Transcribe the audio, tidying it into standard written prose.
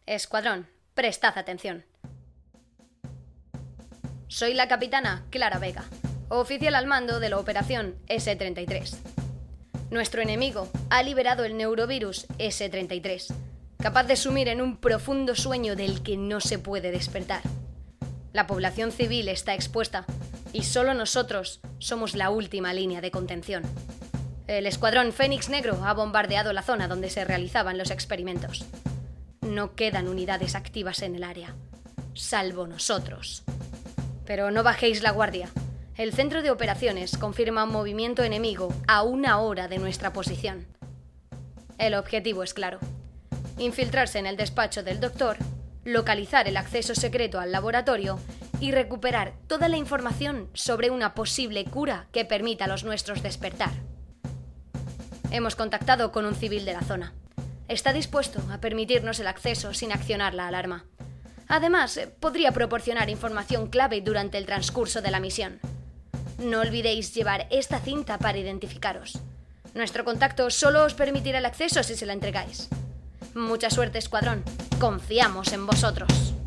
Escuadrón, prestad atención. Soy la capitana Clara Vega, oficial al mando de la operación S-33. Nuestro enemigo ha liberado el neurovirus S-33, capaz de sumir en un profundo sueño del que no se puede despertar. La población civil está expuesta y solo nosotros somos la última línea de contención. El escuadrón Fénix Negro ha bombardeado la zona donde se realizaban los experimentos. No quedan unidades activas en el área, salvo nosotros. Pero no bajéis la guardia. El centro de operaciones confirma un movimiento enemigo a 1 hora de nuestra posición. El objetivo es claro: infiltrarse en el despacho del doctor, localizar el acceso secreto al laboratorio y recuperar toda la información sobre una posible cura que permita a los nuestros despertar. Hemos contactado con un civil de la zona. Está dispuesto a permitirnos el acceso sin accionar la alarma. Además, podría proporcionar información clave durante el transcurso de la misión. No olvidéis llevar esta cinta para identificaros. Nuestro contacto solo os permitirá el acceso si se la entregáis. Mucha suerte, escuadrón. Confiamos en vosotros.